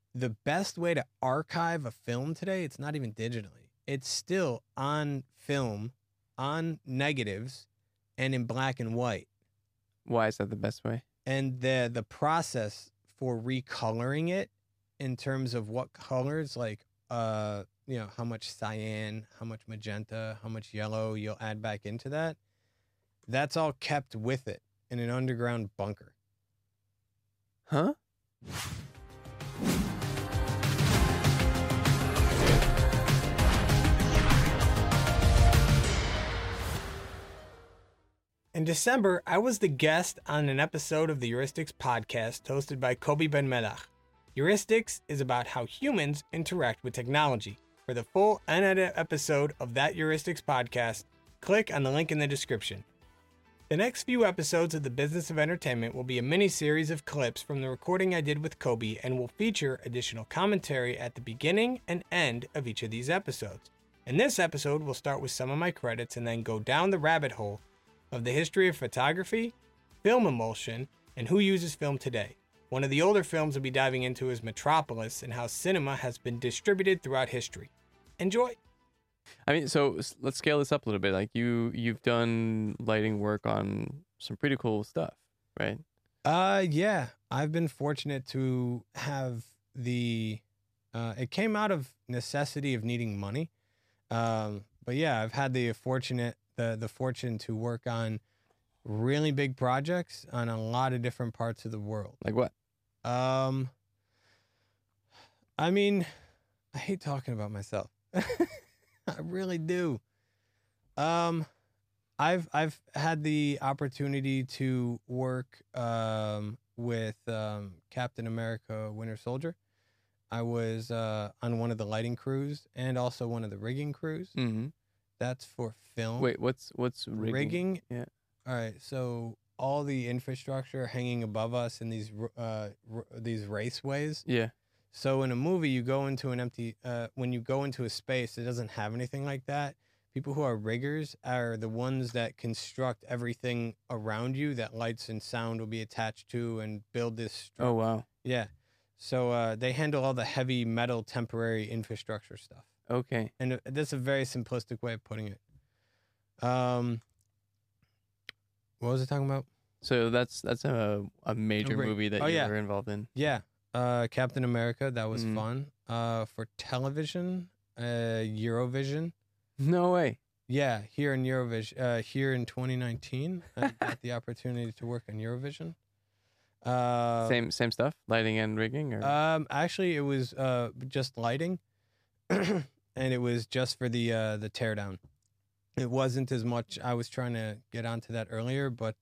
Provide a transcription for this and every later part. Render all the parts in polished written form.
the best way to archive a film today, it's not even digitally. It's still on film, on negatives, and in black and white. Why is that the best way? And the process for recoloring it in terms of what colors, like how much cyan, how much magenta, how much yellow you'll add back into that, that's all kept with it in an underground bunker. Huh? In December, I was the guest on an episode of the Heuristics podcast hosted by Kobe Ben-Melach. Heuristics is about how humans interact with technology. For the full unedited episode of that Heuristics podcast, click on the link in the description. The next few episodes of The Business of Entertainment will be a mini-series of clips from the recording I did with Kobe and will feature additional commentary at the beginning and end of each of these episodes. In this episode, we'll start with some of my credits and then go down the rabbit hole of the history of photography, film emulsion, and who uses film today. One of the older films we'll be diving into is Metropolis and how cinema has been distributed throughout history. Enjoy! I mean, so let's scale this up a little bit. Like you've done lighting work on some pretty cool stuff, right? Yeah. I've been fortunate to have it came out of necessity of needing money. But yeah, I've had the fortune to work on really big projects on a lot of different parts of the world. Like what? I mean, I hate talking about myself. I really do. I've had the opportunity to work with Captain America: Winter Soldier. I was on one of the lighting crews and also one of the rigging crews. Mm-hmm. That's for film. Wait, what's rigging? Yeah. All right. So all the infrastructure hanging above us in these raceways. Yeah. So in a movie, you go into an empty. When you go into a space that doesn't have anything like that, people who are riggers are the ones that construct everything around you that lights and sound will be attached to and build this. Oh wow. Yeah. So they handle all the heavy metal temporary infrastructure stuff. Okay. And that's a very simplistic way of putting it. What was I talking about? So that's a major movie that you were involved in. Yeah. Captain America, that was fun. For television, Eurovision. No way. Yeah, here in Eurovision, here in 2019, I got the opportunity to work on Eurovision. Same stuff, lighting and rigging, or actually, it was just lighting, and it was just for the teardown. It wasn't as much. I was trying to get onto that earlier, but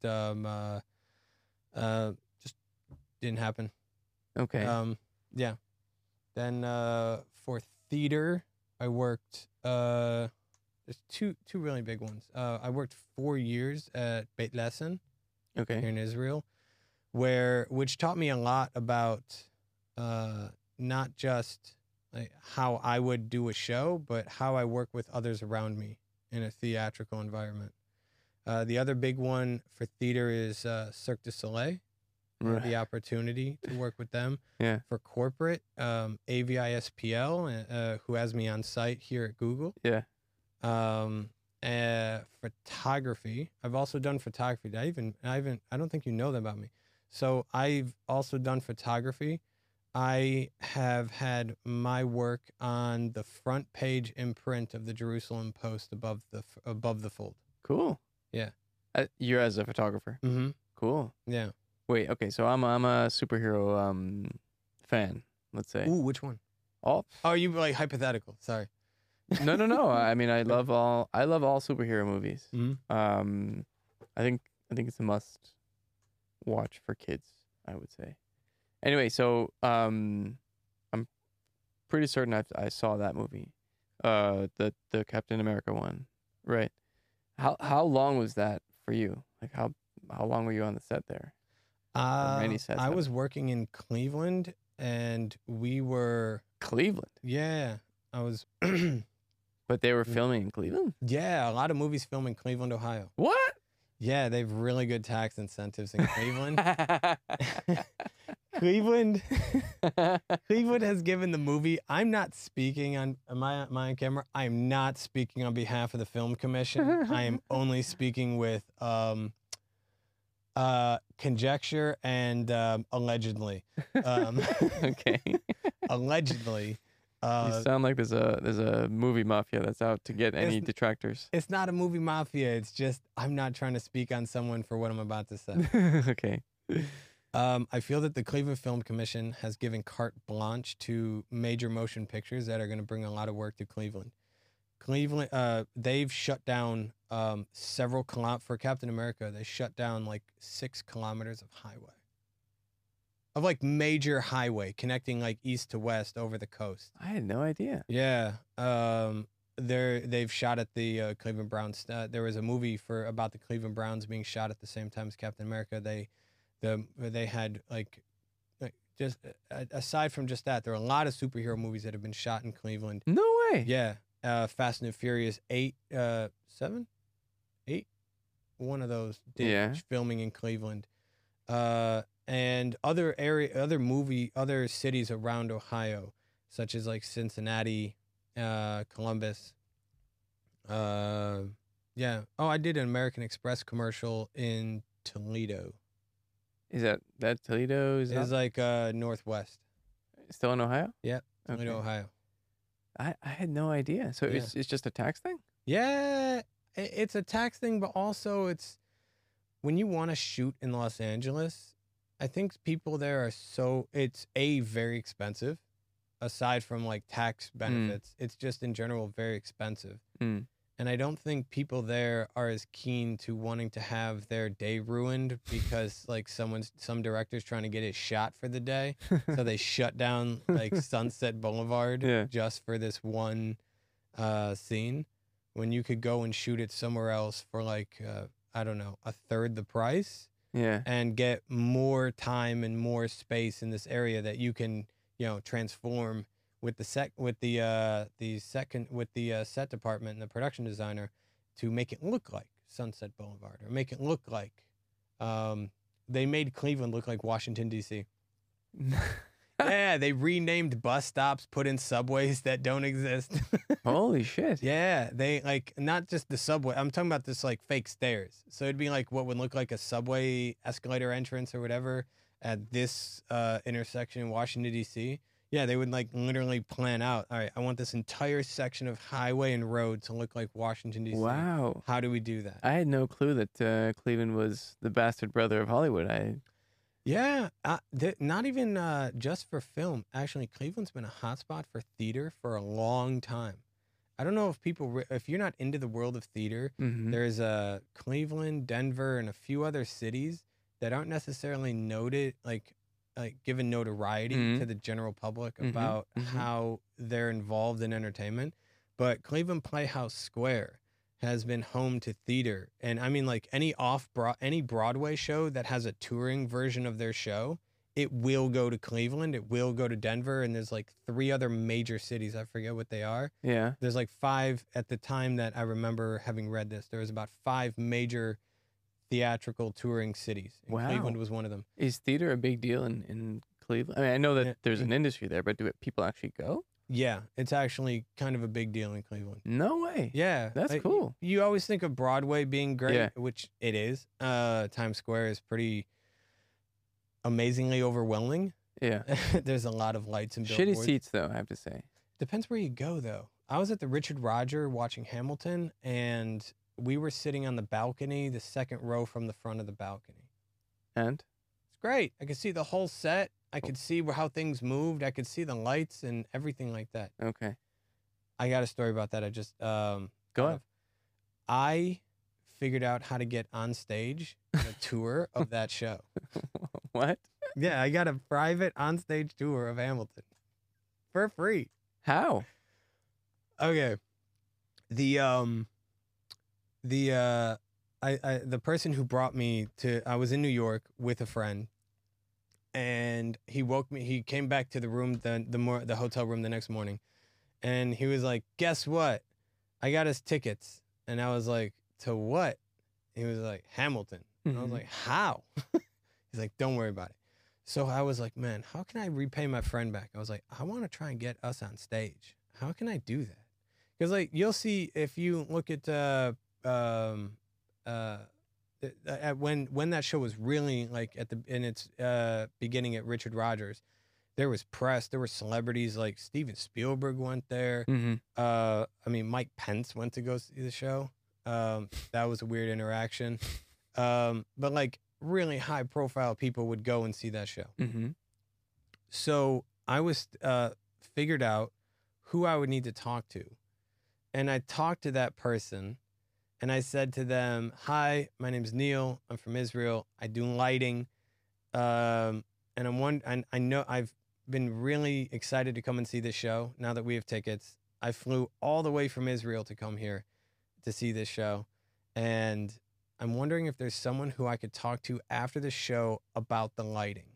just didn't happen. Okay. Yeah. Then for theater, I worked. There's two really big ones. I worked 4 years at Beit Lesson. Okay. Here in Israel, which taught me a lot about not just like how I would do a show, but how I work with others around me in a theatrical environment. The other big one for theater is Cirque du Soleil. Right. The opportunity to work with them. Yeah. For corporate, AVISPL, who has me on site here at Google. Yeah. Photography. I've also done photography. I don't think you know that about me. So I've also done photography. I have had my work on the front page imprint of the Jerusalem Post above the fold. Cool. Yeah. You're as a photographer. Mm-hmm. Cool. Yeah. Wait. Okay. So I'm a superhero fan. Let's say. Ooh, which one? All. Oh, you like hypothetical? Sorry. No. I mean, I love all superhero movies. Mm-hmm. I think it's a must watch for kids, I would say. Anyway, so I'm pretty certain I saw that movie, the Captain America one, right? How long was that for you? Like how long were you on the set there? Many sets. I was working in Cleveland, and we were Cleveland. Yeah, I was. But they were filming in Cleveland? Yeah, a lot of movies film in Cleveland, Ohio. What? Yeah, they have really good tax incentives in Cleveland. Cleveland has given the movie. I'm not speaking on my camera. I am not speaking on behalf of the film commission. I am only speaking with conjecture and allegedly. Okay. Allegedly. You sound like there's a movie mafia that's out to get any detractors. It's not a movie mafia. It's just I'm not trying to speak on someone for what I'm about to say. Okay. I feel that the Cleveland Film Commission has given carte blanche to major motion pictures that are going to bring a lot of work to Cleveland. They've shut down several kilometers for Captain America. They shut down like 6 kilometers of highway, of like major highway connecting like east to west over the coast. I had no idea. Yeah. They've shot at the Cleveland Browns. There was a movie about the Cleveland Browns being shot at the same time as Captain America. They had like just aside from just that, there are a lot of superhero movies that have been shot in Cleveland. No way. Yeah. Fast and Furious 8, 7, 8, one of those did filming in Cleveland. And other cities around Ohio, such as like Cincinnati, Columbus. Yeah. Oh, I did an American Express commercial in Toledo. Is that Toledo? It's like northwest. Still in Ohio? Yep. Toledo, Okay. Ohio. I had no idea. So Yeah. it's just a tax thing? Yeah, it's a tax thing, but also it's when you want to shoot in Los Angeles, I think people there are it's very expensive. Aside from like tax benefits, it's just in general very expensive. Mm. And I don't think people there are as keen to wanting to have their day ruined because like some director's trying to get his shot for the day. So they shut down like Sunset Boulevard just for this one scene when you could go and shoot it somewhere else for like, I don't know, a third the price. Yeah. And get more time and more space in this area that you can, transform with the set department and the production designer to make it look like Sunset Boulevard or make it look like they made Cleveland look like Washington D.C. Yeah, they renamed bus stops, put in subways that don't exist. Holy shit. Yeah, they like not just the subway. I'm talking about this like fake stairs. So it'd be like what would look like a subway escalator entrance or whatever at this intersection in Washington D.C. Yeah, they would like literally plan out. All right, I want this entire section of highway and road to look like Washington D.C. Wow. How do we do that? I had no clue that Cleveland was the bastard brother of Hollywood. Yeah, not even just for film. Actually, Cleveland's been a hotspot for theater for a long time. I don't know if you're not into the world of theater, there's Cleveland, Denver, and a few other cities that aren't necessarily noted, like given notoriety to the general public about how they're involved in entertainment. But Cleveland Playhouse Square has been home to theater. And I mean, like any Broadway show that has a touring version of their show, it will go to Cleveland, it will go to Denver, and there's like 3 other major cities. I forget what they are. Yeah. There's like 5 at the time that I remember having read this. There was about 5 major theatrical touring cities. And Cleveland was one of them. Is theater a big deal in Cleveland? I mean, I know that there's an industry there, but do people actually go? Yeah, it's actually kind of a big deal in Cleveland. No way. Yeah. That's cool. You always think of Broadway being great, which it is. Times Square is pretty amazingly overwhelming. Yeah. There's a lot of lights and billboards. Shitty seats, though, I have to say. Depends where you go, though. I was at the Richard Rodger watching Hamilton, and we were sitting on the balcony, the second row from the front of the balcony. And? It's great. I could see the whole set. I could see how things moved. I could see the lights and everything like that. Okay. I got a story about that. I just go ahead. I figured out how to get on stage on a tour of that show. What? Yeah, I got a private onstage tour of Hamilton for free. How? Okay. The person who brought me I was in New York with a friend. And he woke me. He came back to the room, the hotel room the next morning, and he was like, "Guess what? I got us tickets." And I was like, "To what?" He was like, "Hamilton." And I was like, "How?" He's like, "Don't worry about it." So I was like, man, how can I repay my friend back? I was like, I want to try and get us on stage. How can I do that? Because like you'll see if you look at when that show was really like in its beginning at Richard Rodgers, there was press, there were celebrities like Steven Spielberg went there. Mm-hmm. I mean, Mike Pence went to go see the show. That was a weird interaction. But like really high profile people would go and see that show. Mm-hmm. So I was figured out who I would need to talk to. And I talked to that person and I said to them, hi, my name's Neil. I'm from Israel. I do lighting. And I know I've been really excited to come and see this show now that we have tickets. I flew all the way from Israel to come here to see this show. And I'm wondering if there's someone who I could talk to after the show about the lighting.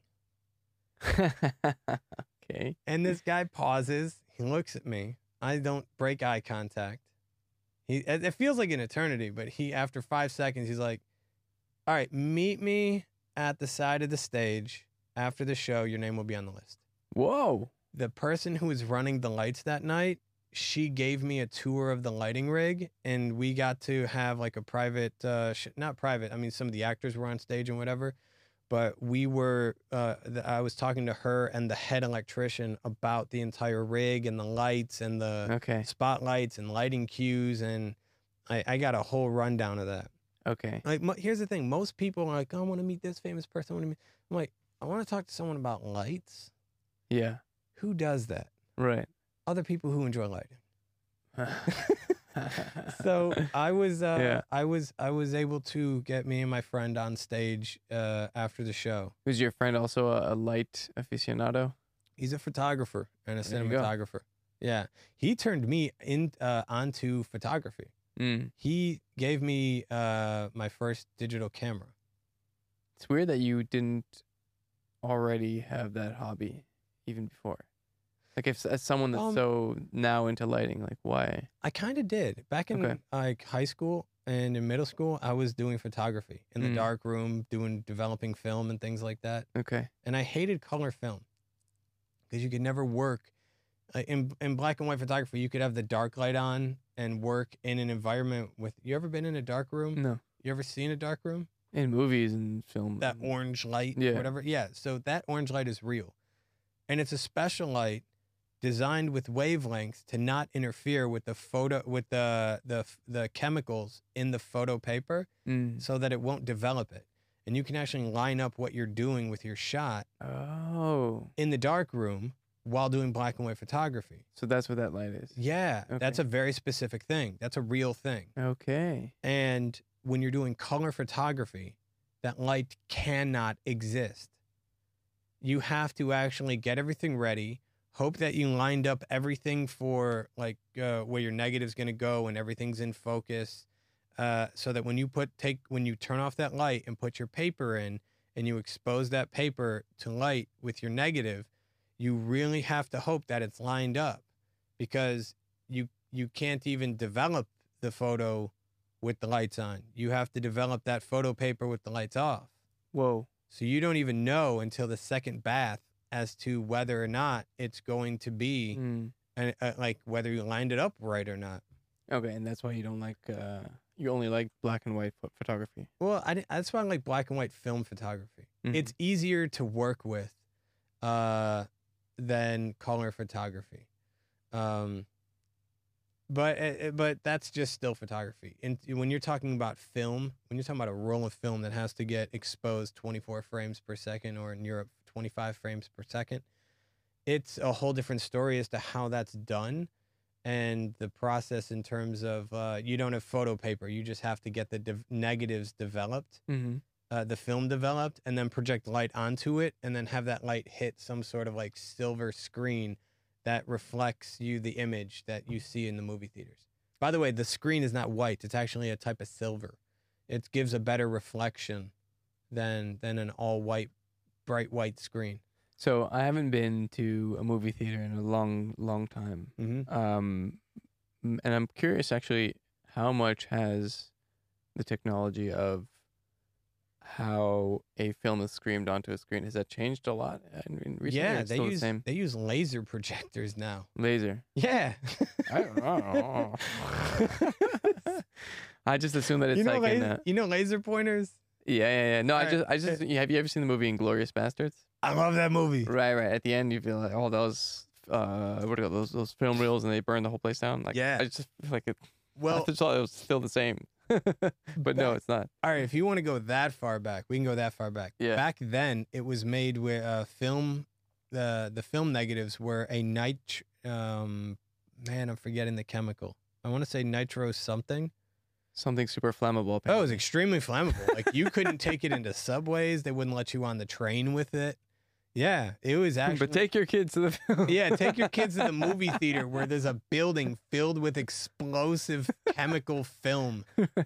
Okay. And this guy pauses. He looks at me. I don't break eye contact. It feels like an eternity, but after 5 seconds, he's like, all right, meet me at the side of the stage after the show. Your name will be on the list. Whoa. The person who was running the lights that night, she gave me a tour of the lighting rig, and we got to have like a private, not private. I mean, some of the actors were on stage and whatever, but we were, I was talking to her and the head electrician about the entire rig and the lights and the spotlights and lighting cues. And I got a whole rundown of that. Okay. Like, here's the thing. Most people are like, oh, I want to meet this famous person. I'm like, I want to talk to someone about lights. Yeah. Who does that? Right. Other people who enjoy lighting. So I was able to get me and my friend on stage after the show. Was your friend also a light aficionado? He's a photographer and a There you go. cinematographer. Yeah, he turned me onto photography. He gave me my first digital camera. It's weird that you didn't already have that hobby even before. Like, if as someone that's so now into lighting, like, why? I kind of did. Back in like high school and in middle school, I was doing photography in the dark room, developing film and things like that. Okay. And I hated color film because you could never work in black and white photography. You could have the dark light on and work in an environment with. You ever been in a dark room? No. You ever seen a dark room? In movies and film. That orange light, whatever. Yeah. So that orange light is real, and it's a special light designed with wavelengths to not interfere with the photo, with the chemicals in the photo paper, so that it won't develop it. And you can actually line up what you're doing with your shot in the dark room while doing black and white photography. So that's what that light is. Yeah, Okay. That's a very specific thing. That's a real thing. Okay. And when you're doing color photography, that light cannot exist. You have to actually get everything ready, hope that you lined up everything for like where your negative's going to go and everything's in focus, so that when you turn off that light and put your paper in and you expose that paper to light with your negative, you really have to hope that it's lined up, because you can't even develop the photo with the lights on. You have to develop that photo paper with the lights off. Whoa. So you don't even know until the second bath as to whether or not it's going to be, like whether you lined it up right or not. Okay, and that's why you don't like, you only like black and white photography. Well, that's why I like black and white film photography. It's easier to work with than color photography. But that's just still photography. And when you're talking about film, when you're talking about a roll of film that has to get exposed 24 frames per second, or in Europe, 25 frames per second, it's a whole different story as to how that's done. And the process in terms of you don't have photo paper. You just have to get the negatives developed, the film developed, and then project light onto it, and then have that light hit some sort of like silver screen that reflects you the image that you see in the movie theaters. By the way, the screen is not white. It's actually a type of silver. It gives a better reflection than an all-white, bright white screen. So I haven't been to a movie theater in a long, long time. And I'm curious, actually, how much has the technology of how a film is screamed onto a screen. Has that changed a lot in recent years? It's still the same? They use laser projectors now. Laser. Yeah. I don't know. I just assume that it's you know like laser pointers? Yeah. No, Right. I just have you ever seen the movie Inglourious Bastards? I love that movie. Right. At the end, you feel like, oh, those what are those film reels, and they burn the whole place down. Like, Yeah. I just feel like it. Well, I just thought it was still the same, but no, it's not. all right, if you want to go that far back, we can go that far back. Yeah. Back then, it was made where film, the film negatives were a man, I'm forgetting the chemical. I want to say nitro something. Something super flammable. Oh, it Apparently. was extremely flammable. Like you couldn't take it into subways. They wouldn't let you on the train with it. Yeah, it was actually. But take your kids to the film. Yeah, take your kids to the movie theater where there's a building filled with explosive chemical film.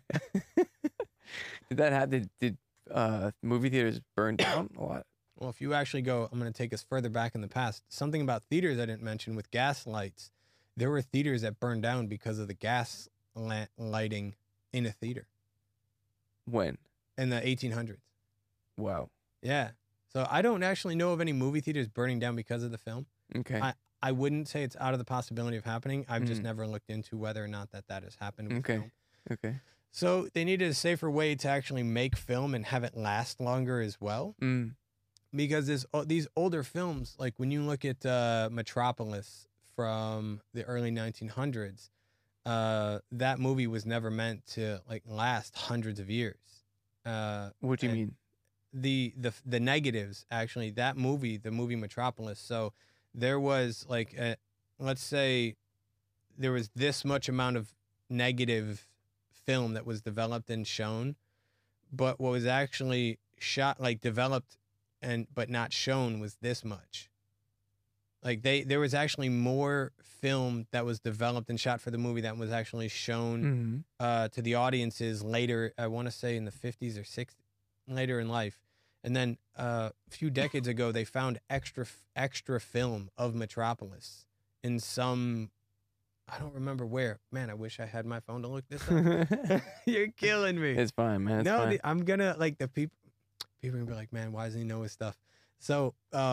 Did that happen? Did movie theaters burn down a lot? Well, if you actually go, I'm going to take us further back in the past. Something about theaters I didn't mention with gas lights. There were theaters that burned down because of the gas lighting in a theater When? in the 1800s. Wow. Yeah. So I don't actually know of any movie theaters burning down because of the film. Okay. I wouldn't say it's out of the possibility of happening. I've just Mm. never looked into whether or not that has happened with Okay. film. Okay. So they needed a safer way to actually make film and have it last longer as well. Mm. Because these older films, like when you look at Metropolis from the early 1900s, that movie was never meant to like last hundreds of years. What do you and mean? The negatives, actually, that movie, the movie Metropolis. So there was like, let's say there was this much amount of negative film that was developed and shown, but what was actually shot, like developed but not shown, was this much. Like there was actually more film that was developed and shot for the movie that was actually shown to the audiences later. I want to say in the 50s or 60s, later in life. And then a few decades ago, they found extra film of Metropolis in some, I don't remember where. Man, I wish I had my phone to look this up. You're killing me. It's fine, man. It's fine. I'm gonna like the people are gonna be like, man, why doesn't he know his stuff? So,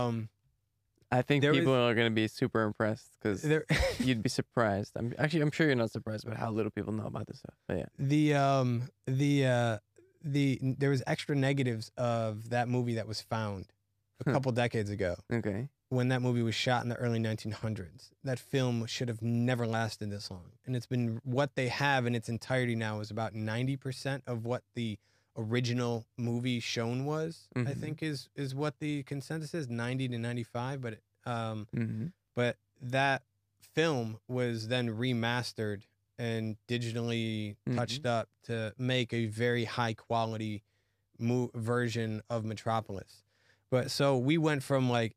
I think there people was- are going to be super impressed because there, you'd be surprised. I'm sure you're not surprised about how little people know about this stuff. But yeah. there was extra negatives of that movie that was found a couple decades ago. Okay. When that movie was shot in the early 1900s. That film should have never lasted this long. And it's been, what they have in its entirety now is about 90% of what the original movie shown was, I Mhm. think is what the consensus is, 90 to 95. But but that film was then remastered and digitally touched up to make a very high quality version of Metropolis. But so we went from like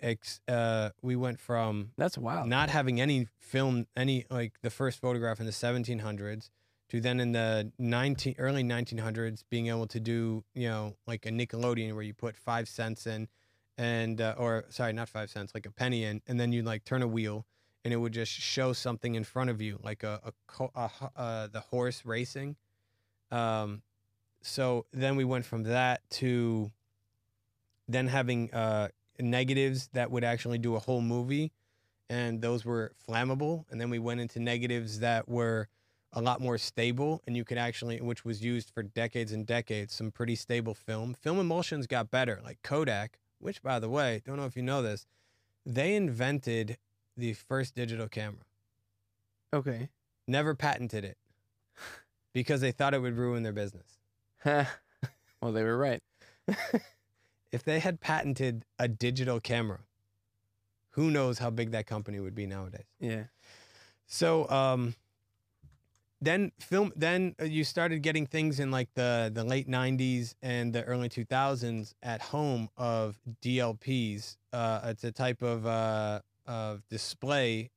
That's wild. not having any film, like the first photograph in the 1700s, to then in the early 1900s being able to do, like a Nickelodeon where you put 5 cents in, and or sorry, not 5 cents, like a penny in, and then you like turn a wheel and it would just show something in front of you, like the horse racing. So then we went from that to then having negatives that would actually do a whole movie, and those were flammable. And then we went into negatives that were a lot more stable, and you could actually, which was used for decades and decades, some pretty stable film. Film emulsions got better, like Kodak, which, by the way, don't know if you know this, they invented the first digital camera. Okay. Never patented it because they thought it would ruin their business. Well, they were right. If they had patented a digital camera, who knows how big that company would be nowadays. Yeah. So then you started getting things in like the late 90s and the early 2000s at home of DLPs. It's a type of display,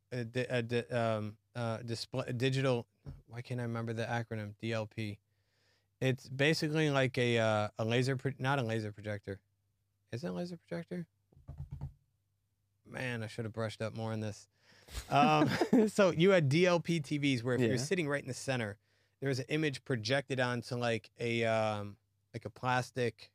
display digital. Why can't I remember the acronym? DLP. It's basically like a laser, not a laser projector. Is it a laser projector? Man, I should have brushed up more on this. So you had DLP TVs where if you're sitting right in the center, there was an image projected onto like a like a plastic.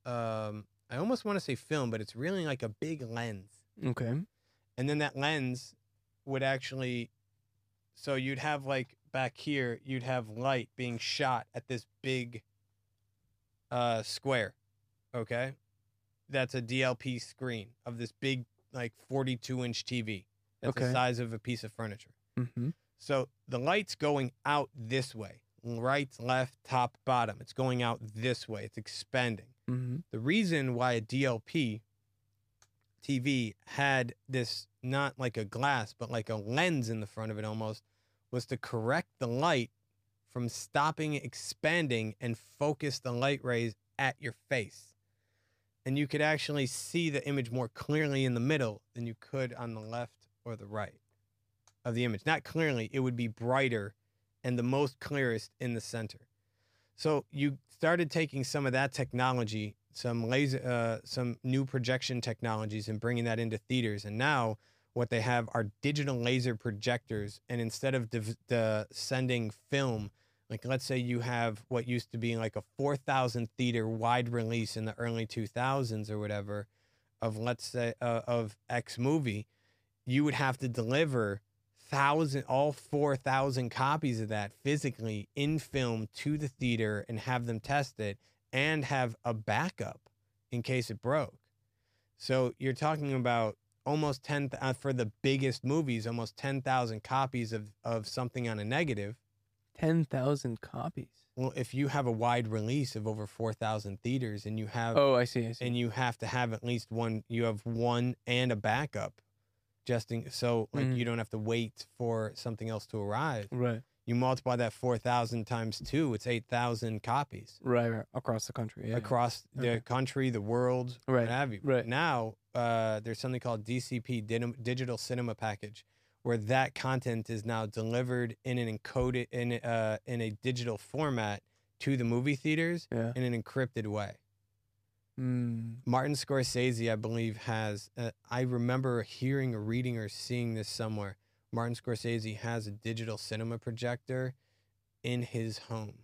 I almost want to say film, but it's really like a big lens. Okay. And then that lens would actually, so you'd have like back here, you'd have light being shot at this big square. Okay. That's a DLP screen of this big, like 42-inch TV. That's the Okay. size of a piece of furniture. Mm-hmm. So the light's going out this way, right, left, top, bottom. It's going out this way. It's expanding. Mm-hmm. The reason why a DLP TV had this, not like a glass, but like a lens in the front of it almost, was to correct the light from stopping expanding and focus the light rays at your face. And you could actually see the image more clearly in the middle than you could on the left or the right of the image. Not clearly, it would be brighter and the most clearest in the center. So you started taking some of that technology, some laser, some new projection technologies, and bringing that into theaters. And now what they have are digital laser projectors. And instead of sending film, like let's say you have what used to be like a 4,000 theater wide release in the early 2000s or whatever of, let's say, of X movie, you would have to deliver all 4,000 copies of that physically in film to the theater and have them tested and have a backup in case it broke. So you're talking about almost 10 for the biggest movies, almost 10,000 copies of something on a negative. 10,000 copies. Well, if you have a wide release of over 4,000 theaters and you have, Oh, I see. and you have to have at least one, you have one and a backup, so like you don't have to wait for something else to arrive. Right. You multiply that 4,000 times 2, it's 8,000 copies. Right. Across the country. Yeah. Across the country, the world, what have you. Right. Now, there's something called DCP, Digital Cinema Package, where that content is now delivered in an encoded in a digital format to the movie theaters in an encrypted way. Martin Scorsese, I believe, has. I remember hearing or reading or seeing this somewhere. Martin Scorsese has a digital cinema projector in his home.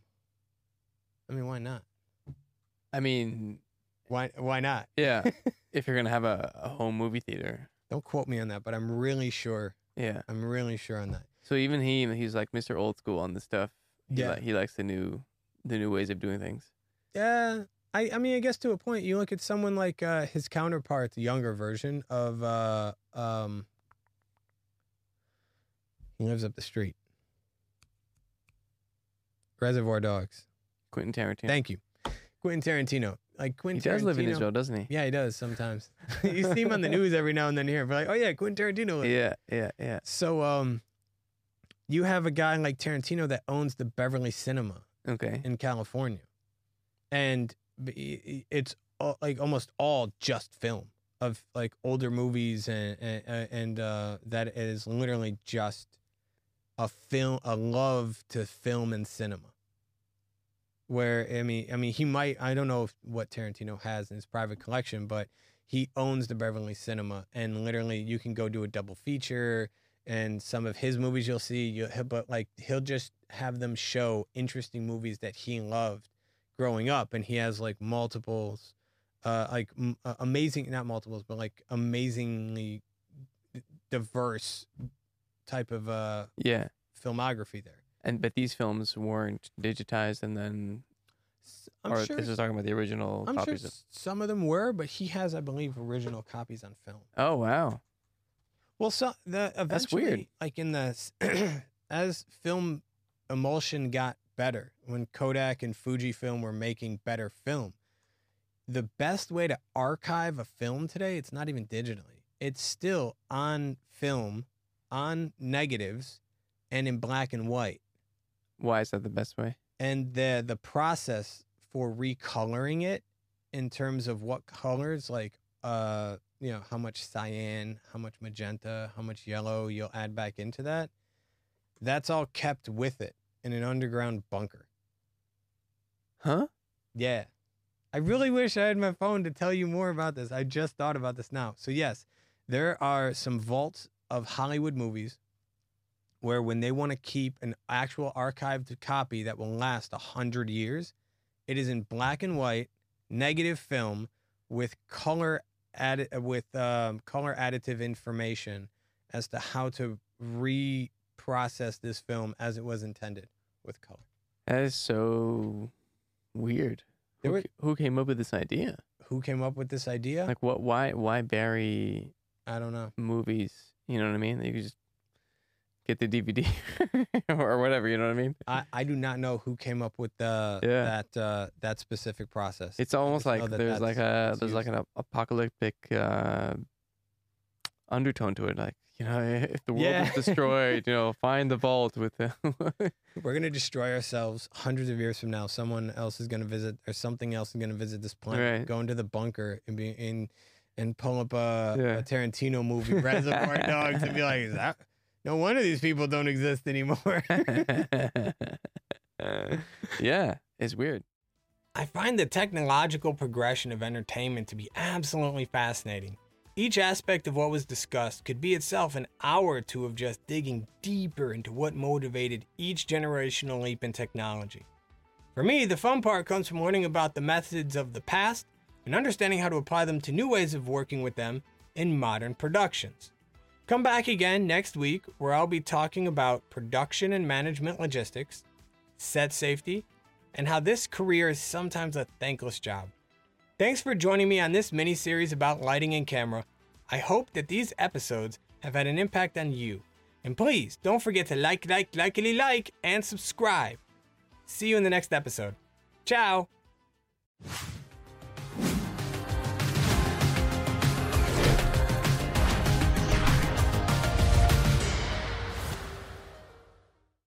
I mean, why not? I mean, why not? Yeah. If you're gonna have a home movie theater. Don't quote me on that, but I'm really sure. Yeah. I'm really sure on that. So even he's like Mr. Old School on this stuff. Yeah. He likes the new ways of doing things. Yeah. I mean, I guess to a point, you look at someone like his counterpart, the younger version of, he lives up the street. Reservoir Dogs. Quentin Tarantino. Thank you. Quentin Tarantino. Like Quentin Tarantino. He does live in Israel, doesn't he? Yeah, he does sometimes. You see him on the news every now and then here. But like, oh yeah, Quentin Tarantino. Yeah. So, you have a guy like Tarantino that owns the Beverly Cinema. Okay. In California. And it's like almost all just film of like older movies and that is literally just a love to film and cinema. Where I mean he might, I don't know what Tarantino has in his private collection, but he owns the Beverly Cinema, and literally you can go do a double feature, and some of his movies you'll see, but like he'll just have them show interesting movies that he loved growing up, and he has like multiples, amazing, not multiples, but like amazingly diverse type of filmography there. But these films weren't digitized, and then I'm sure this is talking about the original I'm copies. sure some of them were, but he has, I believe, original copies on film. Oh wow! Well, so That's weird. Like in the as film emulsion got better, when Kodak and Fujifilm were making better film, the best way to archive a film today, it's not even digitally. It's still on film, on negatives, and in black and white. Why is that the best way? And the process for recoloring it in terms of what colors, like how much cyan, how much magenta, how much yellow you'll add back into that, that's all kept with it in an underground bunker. Huh? Yeah. I really wish I had my phone to tell you more about this. I just thought about this now. So yes, there are some vaults of Hollywood movies where when they want to keep an actual archived copy that will last 100 years, It is in black and white, negative film with color additive information as to how to reprocess this film as it was intended with color. That is so weird. Who came up with this idea? Who came up with this idea? Like, what? Why bury? I don't know. Movies. You know what I mean? You could just get the DVD or whatever. You know what I mean? I do not know who came up with that specific process. It's almost like there's like an apocalyptic undertone to it. Like, you know, if the world is destroyed, you know, find the vault with the. We're gonna destroy ourselves hundreds of years from now. Someone else is gonna visit, or something else is gonna visit this planet. Right. Go into the bunker and be in. And pull up a Tarantino movie, Reservoir Dogs, and be like, "Is that? No wonder these people don't exist anymore." Yeah, it's weird. I find the technological progression of entertainment to be absolutely fascinating. Each aspect of what was discussed could be itself an hour or two of just digging deeper into what motivated each generational leap in technology. For me, the fun part comes from learning about the methods of the past and understanding how to apply them to new ways of working with them in modern productions. Come back again next week, where I'll be talking about production and management logistics, set safety, and how this career is sometimes a thankless job. Thanks for joining me on this mini-series about lighting and camera. I hope that these episodes have had an impact on you. And please, don't forget to like, and subscribe. See you in the next episode. Ciao!